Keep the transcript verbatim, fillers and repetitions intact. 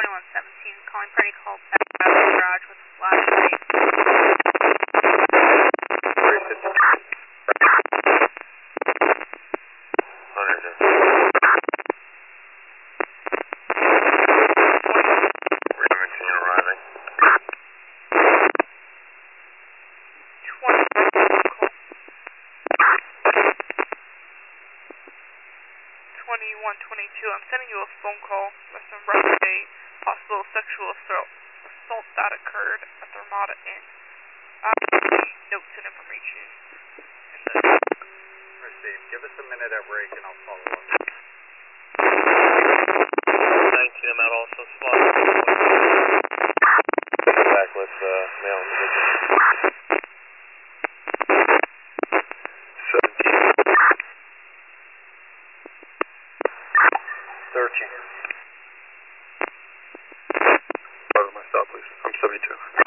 twenty-one seventeen, calling party call back out of the garage with flashlight. Remington arriving. twenty-one twenty-two, I'm sending you a phone call with some roughly possible sexual assault, assault that occurred at the Ramada Inn. Uh, notes and information. Receive. Give us a minute at break and I'll follow up. nineteen, I'm out also spot. Back with uh, male individual. seventeen. thirteen. Pardon my stop, please. I'm seventy-two.